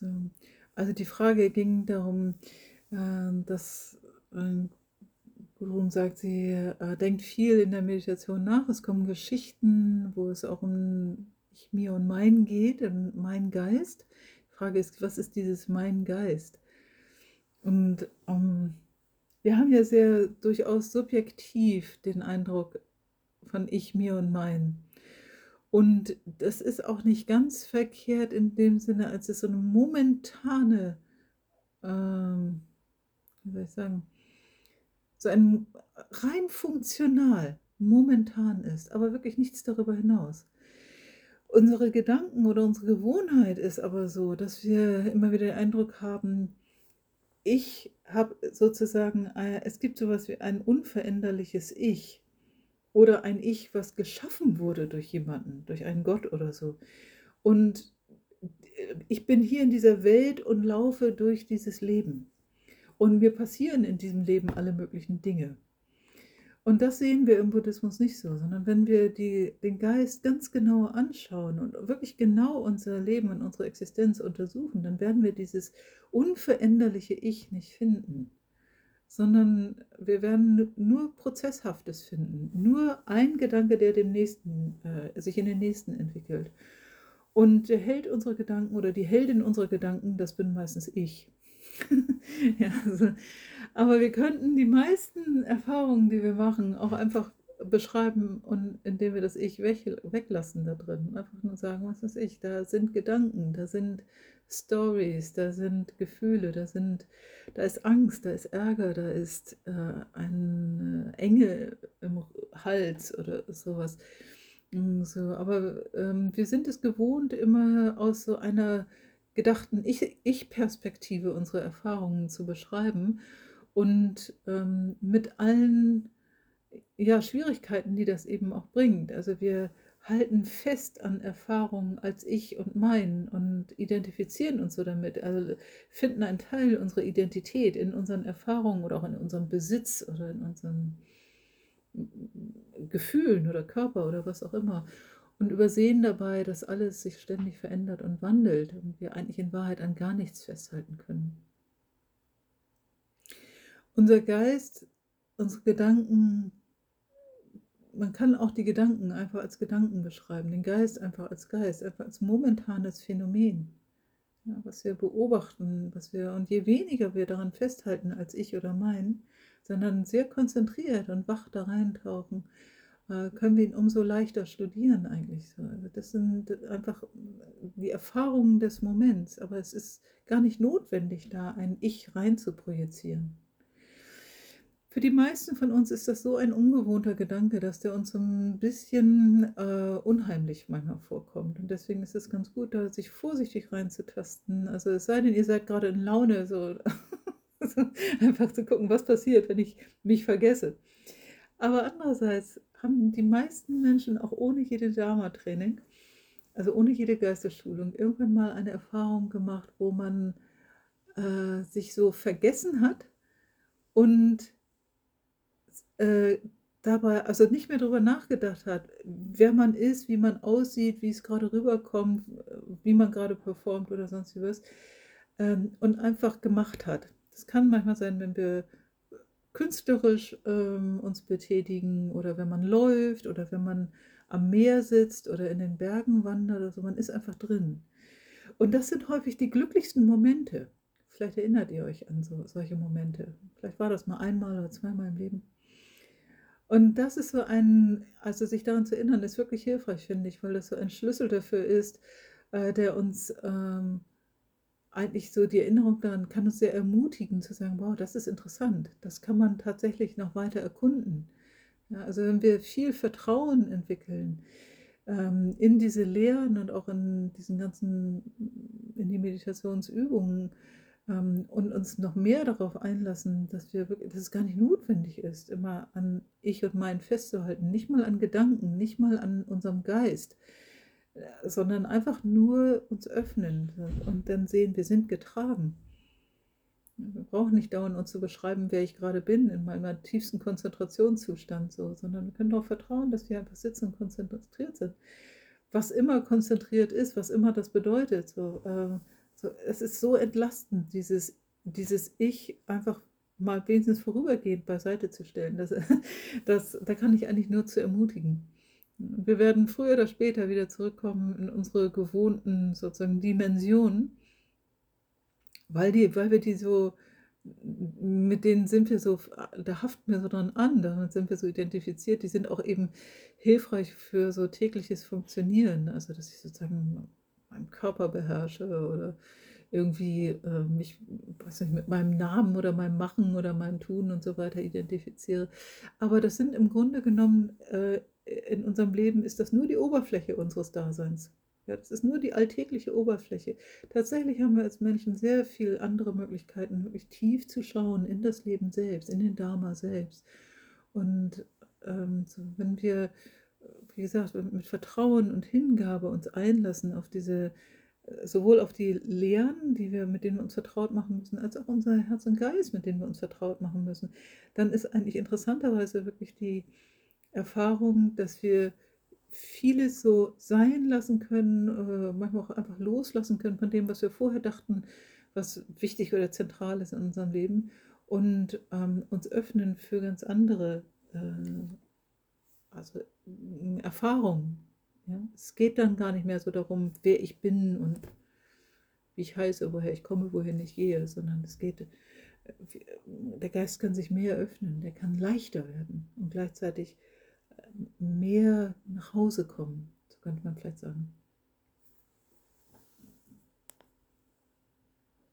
Also die Frage ging darum, dass Gudrun sagt, sie denkt viel in der Meditation nach. Es kommen Geschichten, wo es auch um ich, mir und mein geht, und mein Geist. Die Frage ist, was ist dieses mein Geist? Und wir haben ja sehr durchaus subjektiv den Eindruck von ich, mir und mein. Und das ist auch nicht ganz verkehrt in dem Sinne, als es so eine momentane, wie soll ich sagen, so ein rein funktional momentan ist, aber wirklich nichts darüber hinaus. Unsere Gedanken oder unsere Gewohnheit ist aber so, dass wir immer wieder den Eindruck haben, ich habe sozusagen, es gibt sowas wie ein unveränderliches Ich oder ein Ich, was geschaffen wurde durch jemanden, durch einen Gott oder so. Und ich bin hier in dieser Welt und laufe durch dieses Leben. Und mir passieren in diesem Leben alle möglichen Dinge. Und das sehen wir im Buddhismus nicht so, sondern wenn wir den Geist ganz genau anschauen und wirklich genau unser Leben und unsere Existenz untersuchen, dann werden wir dieses unveränderliche Ich nicht finden, sondern wir werden nur Prozesshaftes finden, nur ein Gedanke, der dem nächsten, sich in den nächsten entwickelt. Und der Held unserer Gedanken oder die Heldin unserer Gedanken, das bin meistens ich. Ja, also, aber wir könnten die meisten Erfahrungen, die wir machen, auch einfach beschreiben, und indem wir das Ich weglassen da drin. Einfach nur sagen, was ist ich? Da sind Gedanken, da sind Stories, da sind Gefühle, da ist Angst, da ist Ärger, da ist eine Enge im Hals oder sowas. So, aber wir sind es gewohnt, immer aus so einer gedachten Ich-Perspektive unsere Erfahrungen zu beschreiben und mit allen, ja, Schwierigkeiten, die das eben auch bringt. Also wir halten fest an Erfahrungen als ich und mein und identifizieren uns so damit, also finden einen Teil unserer Identität in unseren Erfahrungen oder auch in unserem Besitz oder in unseren Gefühlen oder Körper oder was auch immer, und übersehen dabei, dass alles sich ständig verändert und wandelt und wir eigentlich in Wahrheit an gar nichts festhalten können. Unser Geist, unsere Gedanken, man kann auch die Gedanken einfach als Gedanken beschreiben, den Geist, einfach als momentanes Phänomen, ja, was wir beobachten, und je weniger wir daran festhalten als ich oder mein, sondern sehr konzentriert und wach da reintauchen, können wir ihn umso leichter studieren eigentlich so. Also das sind einfach die Erfahrungen des Moments, aber es ist gar nicht notwendig, da ein Ich rein zu projizieren. Für die meisten von uns ist das so ein ungewohnter Gedanke, dass der uns so ein bisschen unheimlich manchmal vorkommt. Und deswegen ist es ganz gut, da sich vorsichtig reinzutasten. Also es sei denn, ihr seid gerade in Laune, so, so einfach zu gucken, was passiert, wenn ich mich vergesse. Aber andererseits haben die meisten Menschen auch ohne jede Dharma-Training, also ohne jede Geistesschulung, irgendwann mal eine Erfahrung gemacht, wo man sich so vergessen hat und äh, dabei also nicht mehr darüber nachgedacht hat, wer man ist, wie man aussieht, wie es gerade rüberkommt, wie man gerade performt oder sonst wie was, und einfach gemacht hat. Das kann manchmal sein, wenn wir künstlerisch uns betätigen oder wenn man läuft oder wenn man am Meer sitzt oder in den Bergen wandert oder so. Man ist einfach drin. Und das sind häufig die glücklichsten Momente. Vielleicht erinnert ihr euch an solche Momente. Vielleicht war das mal einmal oder zweimal im Leben. Und das ist so also sich daran zu erinnern, ist wirklich hilfreich, finde ich, weil das so ein Schlüssel dafür ist, der uns eigentlich so die Erinnerung daran kann uns sehr ermutigen zu sagen, wow, das ist interessant, das kann man tatsächlich noch weiter erkunden. Ja, also wenn wir viel Vertrauen entwickeln in diese Lehren und auch in die Meditationsübungen, und uns noch mehr darauf einlassen, dass es gar nicht notwendig ist, immer an ich und mein festzuhalten, nicht mal an Gedanken, nicht mal an unserem Geist, sondern einfach nur uns öffnen und dann sehen, wir sind getragen. Wir brauchen nicht dauernd uns zu beschreiben, wer ich gerade bin, in meinem tiefsten Konzentrationszustand, so, sondern wir können darauf vertrauen, dass wir einfach sitzen und konzentriert sind. Was immer konzentriert ist, was immer das bedeutet, so so, es ist so entlastend, dieses Ich einfach mal wenigstens vorübergehend beiseite zu stellen. Da kann ich eigentlich nur zu ermutigen. Wir werden früher oder später wieder zurückkommen in unsere gewohnten sozusagen Dimensionen, weil wir die so, mit denen sind wir so, da haften wir so dran an, damit sind wir so identifiziert. Die sind auch eben hilfreich für so tägliches Funktionieren, also dass ich sozusagen meinen Körper beherrsche oder irgendwie mich, weiß nicht, mit meinem Namen oder meinem Machen oder meinem Tun und so weiter identifiziere. Aber das sind im Grunde genommen, in unserem Leben ist das nur die Oberfläche unseres Daseins. Ja, das ist nur die alltägliche Oberfläche. Tatsächlich haben wir als Menschen sehr viel andere Möglichkeiten, wirklich tief zu schauen in das Leben selbst, in den Dharma selbst. Und so, wenn wir, wie gesagt, mit Vertrauen und Hingabe uns einlassen auf diese, sowohl auf die Lehren, mit denen wir uns vertraut machen müssen, als auch unser Herz und Geist, mit denen wir uns vertraut machen müssen, dann ist eigentlich interessanterweise wirklich die Erfahrung, dass wir vieles so sein lassen können, manchmal auch einfach loslassen können von dem, was wir vorher dachten, was wichtig oder zentral ist in unserem Leben, und uns öffnen für ganz andere, also Erfahrungen. Ja? Es geht dann gar nicht mehr so darum, wer ich bin und wie ich heiße, woher ich komme, wohin ich gehe, sondern es geht, der Geist kann sich mehr öffnen, der kann leichter werden und gleichzeitig mehr nach Hause kommen, so könnte man vielleicht sagen.